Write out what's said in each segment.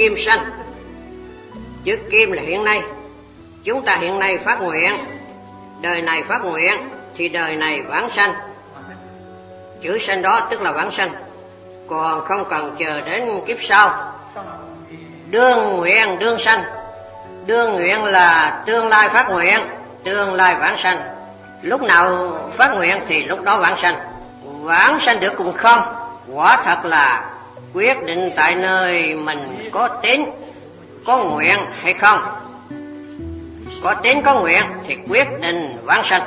kim sanh. Chữ kim là hiện nay. Chúng ta hiện nay phát nguyện, đời này phát nguyện thì đời này vãng sanh. Chữ sanh đó tức là vãng sanh, còn không cần chờ đến kiếp sau. Đương nguyện đương sanh. Đương nguyện là tương lai phát nguyện, tương lai vãng sanh. Lúc nào phát nguyện thì lúc đó vãng sanh. Vãng sanh được cùng không, quả thật là quyết định tại nơi mình có tín, có nguyện hay không. Có tín có nguyện thì quyết định vãng sanh.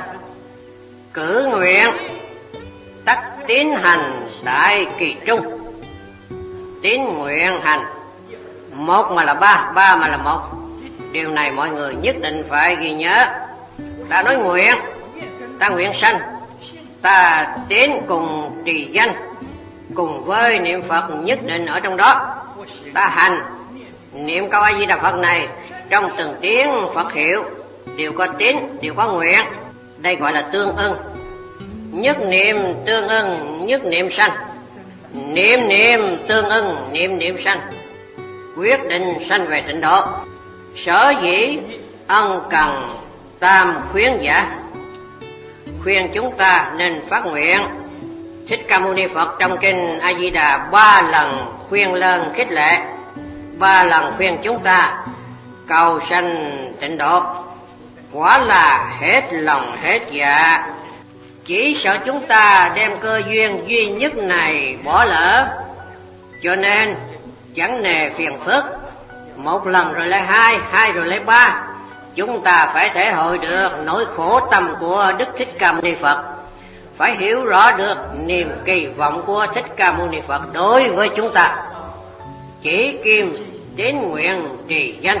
Cử nguyện tất tín hành đại kỳ trung. Tín nguyện hành, một mà là ba, ba mà là một. Điều này mọi người nhất định phải ghi nhớ. Ta nói nguyện, ta nguyện sanh, ta tín cùng trì danh, cùng với niệm Phật nhất định ở trong đó. Ta hành, niệm câu A Di Đà Phật này trong từng tiếng Phật hiệu đều có tín, đều có nguyện. Đây gọi là tương ưng. Nhất niệm tương ưng, nhất niệm sanh. Niệm niệm tương ưng, niệm niệm sanh. Quyết định sanh về tịnh độ. Sở dĩ ân cần tam khuyến giả, khuyên chúng ta nên phát nguyện. Thích Ca Mâu Ni Phật trong kinh A Di Đà 3 lần khuyên lên khích lệ, 3 lần khuyên chúng ta cầu sanh tịnh độ. Quả là hết lòng hết dạ, chỉ sợ chúng ta đem cơ duyên duy nhất này bỏ lỡ. Cho nên chẳng nề phiền phức, một lần rồi lại hai, hai rồi lại ba. Chúng ta phải thể hội được nỗi khổ tâm của Đức Thích Ca Mâu Ni Phật, phải hiểu rõ được niềm kỳ vọng của Thích Ca Mâu Ni Phật đối với chúng ta. Chỉ kim tín nguyện trì danh,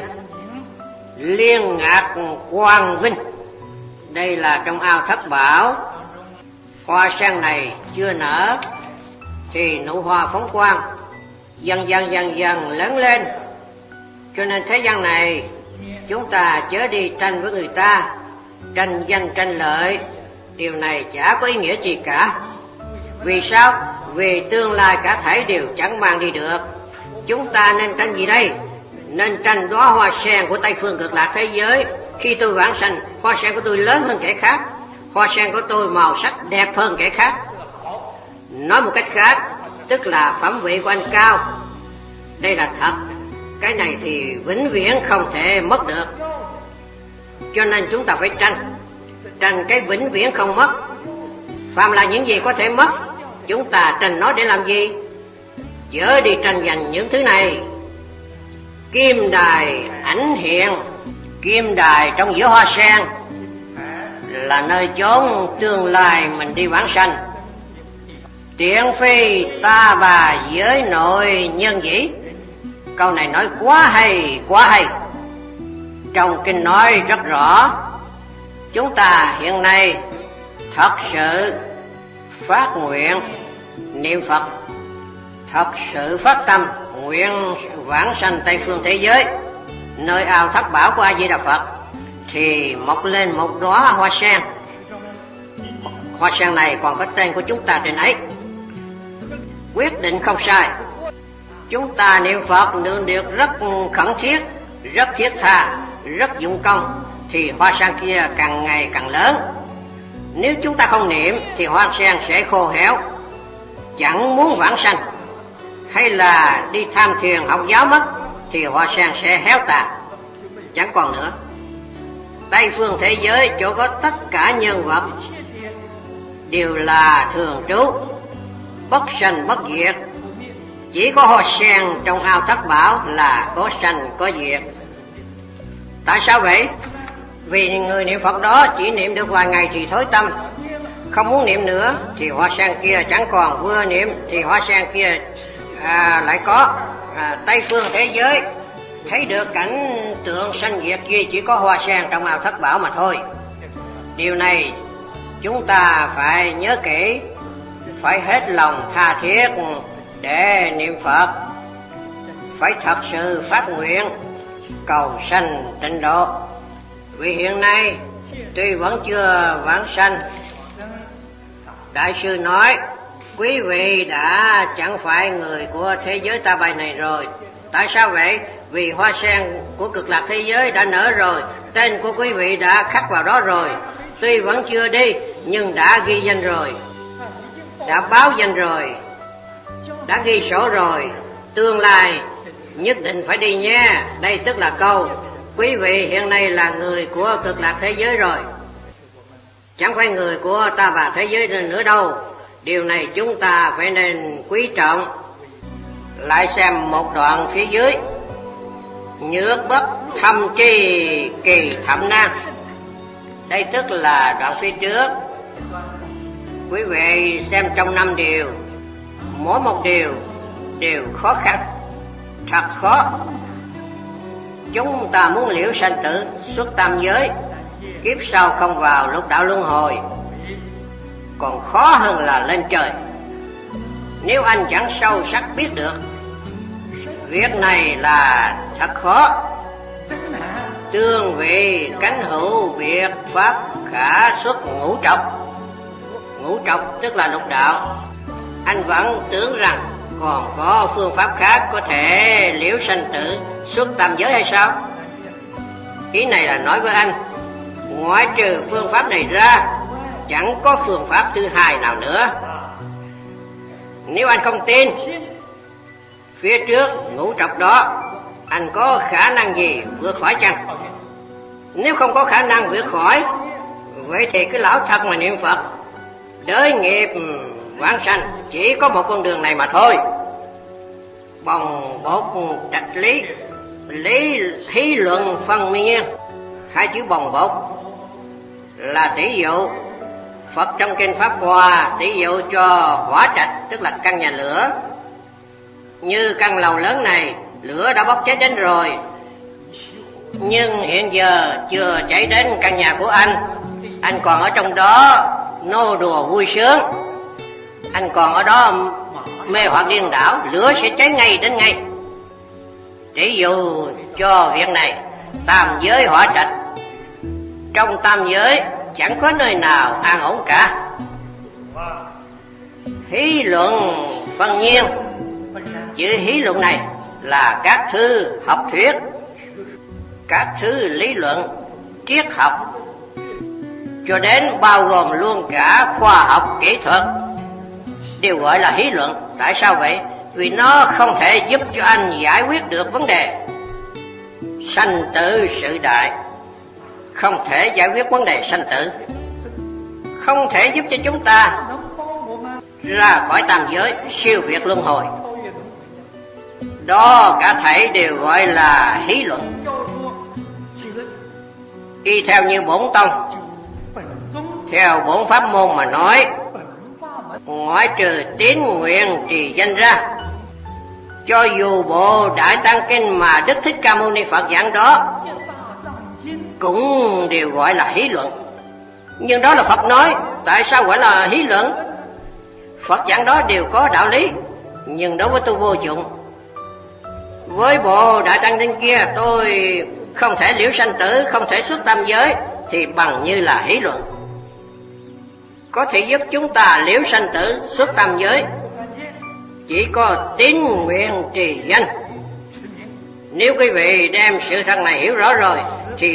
liên ngạc quang vinh. Đây là trong ao Thất Bảo. Hoa sen này chưa nở thì nụ hoa phóng quang, dần dần lớn lên. Cho nên thế gian này chúng ta chớ đi tranh với người ta, tranh danh tranh lợi. Điều này chả có ý nghĩa gì cả. Vì sao? Vì tương lai cả thảy đều chẳng mang đi được. Chúng ta nên tranh gì đây? Nên tranh đóa hoa sen của Tây Phương Cực Lạc thế giới. Khi tôi vãng sanh, hoa sen của tôi lớn hơn kẻ khác, hoa sen của tôi màu sắc đẹp hơn kẻ khác. Nói một cách khác, tức là phẩm vị của anh cao. Đây là thật. Cái này thì vĩnh viễn không thể mất được. Cho nên chúng ta phải tranh, tranh cái vĩnh viễn không mất. Phàm là những gì có thể mất, chúng ta tranh nó để làm gì? Chớ đi tranh giành những thứ này. Kim đài ảnh hiện, kim đài trong giữa hoa sen là nơi chốn tương lai mình đi vãng sanh. Tiện phi ta bà giới nội nhân dĩ. Câu này nói quá hay, quá hay. Trong kinh nói rất rõ, chúng ta hiện nay thật sự phát nguyện niệm Phật, thật sự phát tâm nguyện vãng sanh Tây Phương thế giới, nơi ao Thất Bảo của A Di Đà Phật, thì mọc lên một đóa hoa sen. Hoa sen này còn có tên của chúng ta trên ấy. Quyết định không sai. Chúng ta niệm Phật nương được rất khẩn thiết, rất thiết tha, rất dụng công, thì hoa sen kia càng ngày càng lớn. Nếu chúng ta không niệm thì hoa sen sẽ khô héo, chẳng muốn vãng sanh. Hay là đi tham thiền học giáo mất thì hoa sen sẽ héo tàn, chẳng còn nữa. Tây Phương thế giới chỗ có tất cả nhân vật đều là thường trú, bất sanh bất diệt. Chỉ có hoa sen trong ao Thất Bảo là có sanh có diệt. Tại sao vậy? Vì người niệm Phật đó chỉ niệm được vài ngày thì thối tâm, không muốn niệm nữa thì hoa sen kia chẳng còn, vừa niệm thì hoa sen kia lại có. Tây Phương thế giới thấy được cảnh tượng sanh diệt kia chỉ có hoa sen trong ao Thất Bảo mà thôi. Điều này chúng ta phải nhớ kỹ, phải hết lòng tha thiết để niệm Phật, phải thật sự phát nguyện cầu sanh tịnh độ. Vì hiện nay tuy vẫn chưa vãng sanh, Đại sư nói quý vị đã chẳng phải người của thế giới ta bà này rồi, Tại sao vậy? Vì hoa sen của cực lạc thế giới đã nở rồi, tên của quý vị đã khắc vào đó rồi. Tuy vẫn chưa đi, nhưng đã ghi danh rồi, đã báo danh rồi, đã ghi sổ rồi. Tương lai nhất định phải đi nha. Đây tức là câu quý vị hiện nay là người của cực lạc thế giới rồi, chẳng phải người của ta bà thế giới nữa đâu. Điều này chúng ta phải nên quý trọng. Lại xem một đoạn phía dưới: nhược bất thâm tri kỳ thẩm nan. Đây tức là đoạn phía trước. Quý vị xem trong 5 điều, mỗi một điều đều khó khăn, thật khó. Chúng ta muốn liễu sanh tử, xuất tam giới, kiếp sau không vào lục đạo luân hồi, còn khó hơn là lên trời. Nếu anh chẳng sâu sắc biết được, việc này là thật khó. Tương vị cánh hữu việc pháp khả xuất ngũ trọc. Ngũ trọc tức là lục đạo. Anh vẫn tưởng rằng còn có phương pháp khác có thể liễu sanh tử, xuất tam giới hay sao? Ý này là nói với anh, ngoại trừ phương pháp này ra, chẳng có phương pháp thứ hai nào nữa. Nếu anh không tin, phía trước ngũ trọc đó anh có khả năng gì vượt khỏi chăng? Nếu không có khả năng vượt khỏi, vậy thì cái lão thật mà niệm Phật, đới nghiệp vãng sanh chỉ có một con đường này mà thôi. Bồng bột trạch lý, lý thí luận phân nhiên. Hai chữ bồng bột là tỷ dụ. Phật trong kinh Pháp Hoa tỷ dụ cho hỏa trạch, tức là căn nhà lửa. Như căn lầu lớn này, lửa đã bốc cháy đến rồi, nhưng hiện giờ chưa cháy đến căn nhà của anh còn ở trong đó nô đùa vui sướng, anh còn ở đó mê hoặc điên đảo, lửa sẽ cháy ngay đến ngay. Tỷ dụ cho việc này, tam giới hỏa trạch. Trong tam giới chẳng có nơi nào an ổn cả. Hí luận phân nhiên. Chữ hí luận này là các thư học thuyết, các thứ lý luận, triết học, cho đến bao gồm luôn cả khoa học kỹ thuật, đều gọi là hí luận. Tại sao vậy? Vì nó không thể giúp cho anh giải quyết được vấn đề sanh tử sự đại, không thể giải quyết vấn đề sanh tử, không thể giúp cho chúng ta ra khỏi tam giới, siêu việt luân hồi. Đó cả thảy đều gọi là hí luận. Y theo như bổn tông, theo bổn pháp môn mà nói, ngoại trừ tín nguyện trì danh ra, cho dù bộ Đại Tăng Kinh mà Đức Thích Ca Mâu Ni Phật giảng đó cũng đều gọi là hí luận. Nhưng đó là Phật nói, tại sao gọi là hí luận? Phật giảng đó đều có đạo lý, nhưng đối với tôi vô dụng. Với bộ Đại Tăng Kinh kia tôi không thể liễu sanh tử, không thể xuất tam giới, thì bằng như là hí luận. Có thể giúp chúng ta liễu sanh tử, xuất tam giới chỉ có tín nguyện trì danh. Nếu quý vị đem sự thật này hiểu rõ rồi,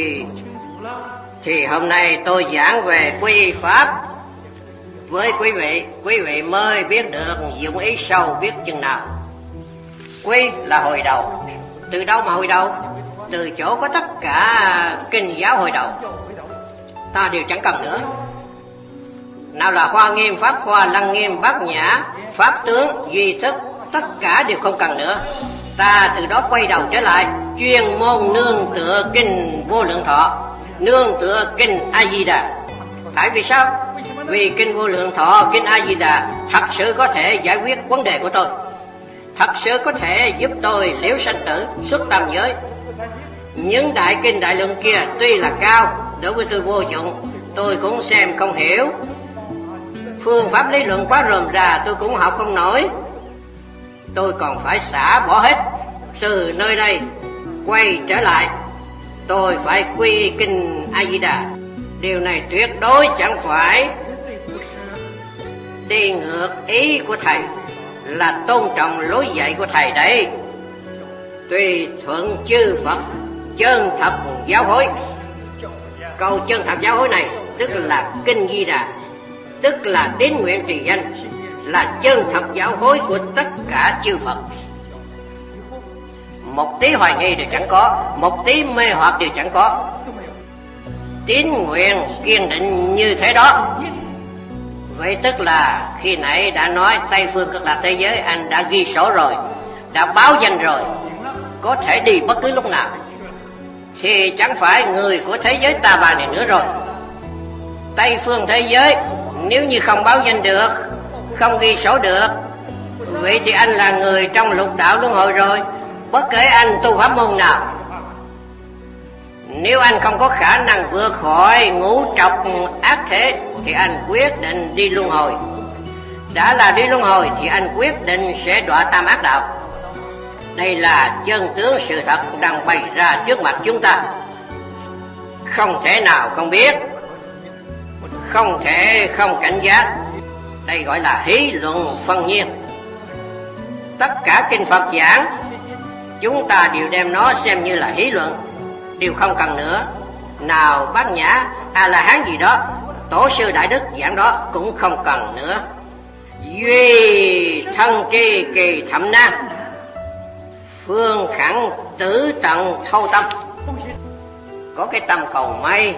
thì hôm nay tôi giảng về quy pháp với quý vị mới biết được dụng ý sâu biết chừng nào. Quy là hồi đầu. Từ đâu mà hồi đầu? Từ chỗ có tất cả kinh giáo hồi đầu, ta đều chẳng cần nữa. Nào là Hoa Nghiêm, Pháp Hoa, Lăng Nghiêm, Bát Nhã, Pháp Tướng, Duy Thức, tất cả đều không cần nữa. Ta từ đó quay đầu trở lại, chuyên môn nương tựa kinh Vô Lượng Thọ, nương tựa kinh A Di Đà. Tại vì sao? Vì kinh Vô Lượng Thọ, kinh A Di Đà thật sự có thể giải quyết vấn đề của tôi, thật sự có thể giúp tôi liễu sanh tử, xuất tam giới. Những đại kinh đại lượng kia tuy là cao, đối với tôi vô dụng, tôi cũng xem không hiểu. Phương pháp lý luận quá rườm rà, tôi cũng học không nổi. Tôi còn phải xả bỏ hết, từ nơi đây quay trở lại, tôi phải quy kinh A Di Đà. Điều này tuyệt đối chẳng phải đi ngược ý của thầy, là tôn trọng lối dạy của thầy đấy. tùy thuận chư Phật chân thật giáo hối. Câu chân thật giáo hối này tức là kinh Di Đà, tức là tín nguyện trì danh, là chân thật giáo hối của tất cả chư Phật. Một tí hoài nghi đều chẳng có, một tí mê hoặc đều chẳng có. Tín nguyện kiên định như thế đó. Vậy tức là khi nãy đã nói Tây phương cực lạc thế giới anh đã ghi sổ rồi, đã báo danh rồi, có thể đi bất cứ lúc nào, thì chẳng phải người của thế giới ta bà này nữa rồi. Tây phương thế giới nếu như không báo danh được, không ghi sổ được, vậy thì anh là người trong lục đạo luân hồi rồi, bất kể anh tu pháp môn nào. Nếu anh không có khả năng vượt khỏi ngũ trọc ác thế thì anh quyết định đi luân hồi. Đã là đi luân hồi thì anh quyết định sẽ đọa tam ác đạo. Đây là chân tướng sự thật đang bày ra trước mặt chúng ta, không thể nào không biết, không thể không cảnh giác. Đây gọi là hí luận phân nhiên. Tất cả kinh Phật giảng chúng ta đều đem nó xem như là hí luận, đều không cần nữa. Nào Bát Nhã, A-la-hán gì đó, tổ sư đại đức giảng đó cũng không cần nữa. Duy thân tri kỳ thậm nan, phương khẳng tử tận thâu tâm. Có cái tâm cầu may,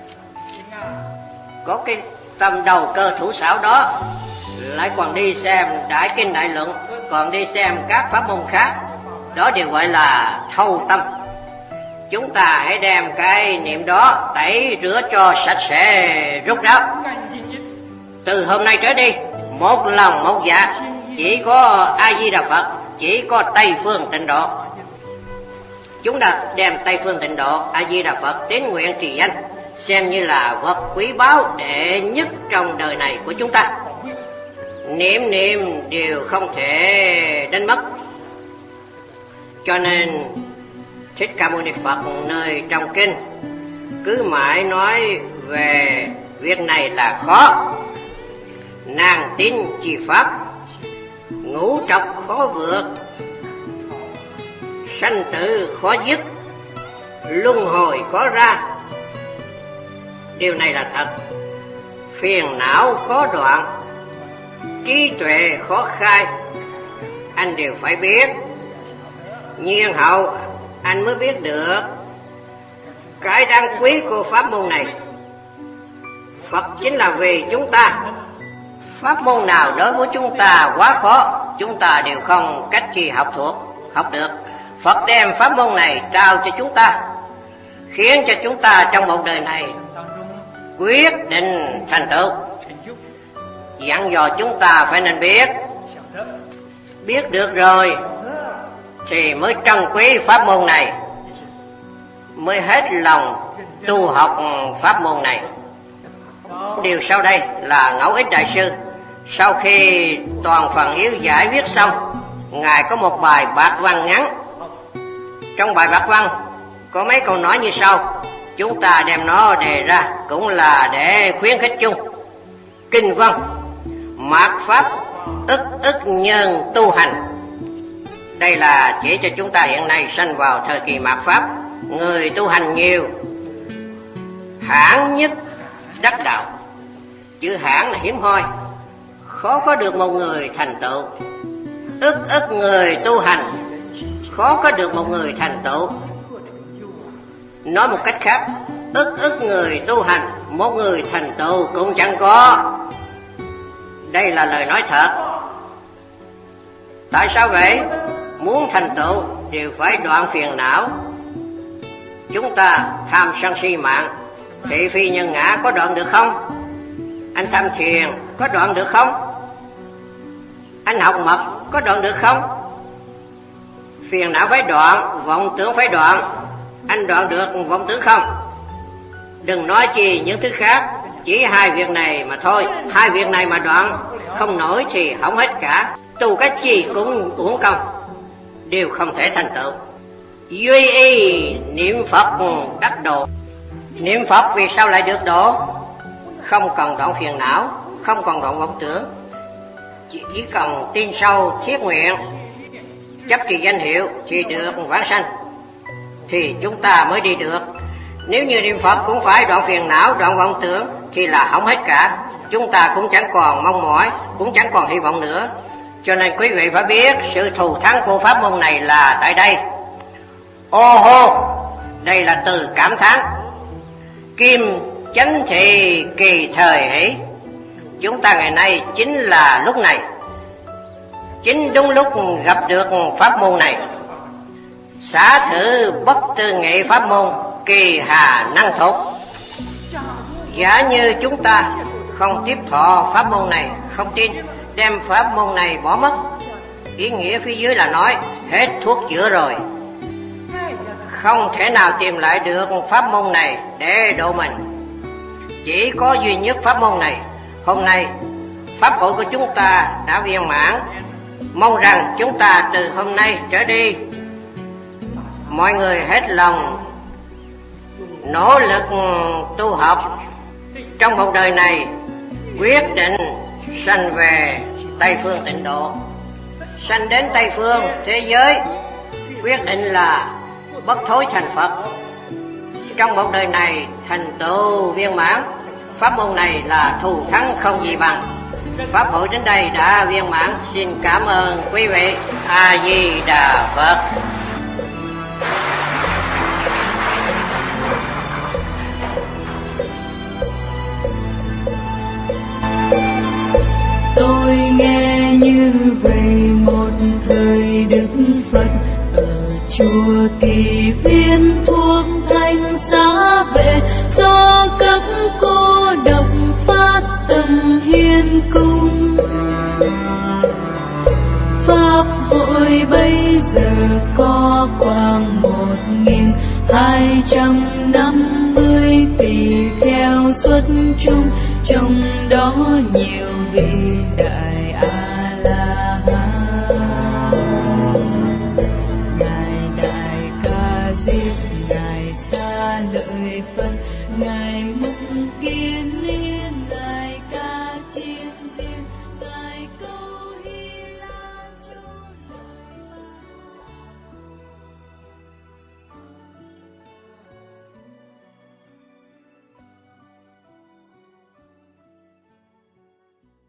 có cái tâm đầu cơ thủ xảo đó, lại còn đi xem đại kinh đại luận, còn đi xem các pháp môn khác, đó đều gọi là thâu tâm. Chúng ta hãy đem cái niệm đó tẩy rửa cho sạch sẽ rút ráo. Từ hôm nay trở đi, một lòng một dạ, chỉ có A Di Đà Phật, chỉ có Tây phương tịnh độ. Chúng ta đem Tây phương tịnh độ, A Di Đà Phật tín nguyện trì danh xem như là vật quý báu đệ nhất trong đời này của chúng ta. Niệm niệm đều không thể đánh mất. Cho nên Thích Ca Mâu Ni Phật nơi trong kinh cứ mãi nói về việc này là khó. Nàng tín chi pháp, ngũ trọc khó vượt, sanh tử khó dứt, luân hồi khó ra. Điều này là thật. Phiền não khó đoạn, trí tuệ khó khai, anh đều phải biết. Nhiên hậu anh mới biết được cái đáng quý của pháp môn này. Phật chính là vì chúng ta. Pháp môn nào đối với chúng ta quá khó, chúng ta đều không cách chi học thuộc, học được. Phật đem pháp môn này trao cho chúng ta, khiến cho chúng ta trong một đời này quyết định thành tựu. Dặn dò chúng ta phải nên biết. Biết được rồi thì mới trân quý pháp môn này, mới hết lòng tu học pháp môn này. Điều sau đây là Ngẫu Ích Đại Sư sau khi toàn phần yếu giải viết xong, ngài có một bài bạc văn ngắn. Trong bài bạc văn có mấy câu nói như sau, chúng ta đem nó đề ra cũng là để khuyến khích chung. Kinh văn: mạt pháp ức ức nhân tu hành. Đây là chỉ cho chúng ta hiện nay sanh vào thời kỳ mạt pháp, người tu hành nhiều, hãn nhất đắc đạo. Chữ hãn là hiếm hoi, khó có được một người thành tựu. Ức ức người tu hành, khó có được một người thành tựu. Nói một cách khác, ức ức người tu hành, một người thành tựu cũng chẳng có. Đây là lời nói thật. Tại sao vậy? Muốn thành tựu đều phải đoạn phiền não. Chúng ta tham sân si mạng, thị phi nhân ngã có đoạn được không? Anh tham thiền có đoạn được không? Anh học mật có đoạn được không? Phiền não phải đoạn, vọng tưởng phải đoạn. Anh đoạn được vọng tưởng không? Đừng nói chi những thứ khác, chỉ hai việc này mà thôi. Hai việc này mà đoạn không nổi thì hỏng hết cả. Tu cách chi cũng uổng công, đều không thể thành tựu. Duy y niệm Phật đắc độ. Niệm Phật vì sao lại được độ? Không còn đoạn phiền não, không còn đoạn vọng tưởng, chỉ cần tin sâu thiết nguyện, chấp trì danh hiệu thì được vãng sanh, thì chúng ta mới đi được. Nếu như niệm Phật cũng phải đoạn phiền não, đoạn vọng tưởng thì là hỏng hết cả. Chúng ta cũng chẳng còn mong mỏi, cũng chẳng còn hy vọng nữa. Cho nên quý vị phải biết sự thù thắng của pháp môn này là tại đây. Ô hô, đây là từ cảm thán. Kim chánh thị kỳ thời hỷ. Chúng ta ngày nay chính là lúc này, chính đúng lúc gặp được pháp môn này. Xả thử bất tư nghị pháp môn, kỳ hà năng thục. Giả như chúng ta không tiếp thọ pháp môn này, không tin, đem pháp môn này bỏ mất, ý nghĩa phía dưới là nói hết thuốc chữa rồi, không thể nào tìm lại được pháp môn này để độ mình. Chỉ có duy nhất pháp môn này. Hôm nay pháp hội của chúng ta đã viên mãn. Mong rằng chúng ta từ hôm nay trở đi, mọi người hết lòng nỗ lực tu học, trong một đời này quyết định sanh về Tây Phương Tịnh Độ. Sanh đến Tây Phương thế giới, quyết định là bất thối thành Phật. Trong một đời này thành tựu viên mãn. Pháp môn này là thù thắng không gì bằng. Pháp hội đến đây đã viên mãn. Xin cảm ơn quý vị. A Di Đà Phật. Tôi nghe như về một thời Đức Phật ở chùa Kỳ Viên thuộc thành Xá Vệ, do cấp cô độc phát tâm hiến cung. Pháp hội bây giờ có khoảng 1250 tỳ kheo xuất chúng, trong đó nhiều vị đại A-la-hán. Ngài Đại Ca Diếp, Ngài Sa Lợi Phật, Ngài Mục Kiên Ni,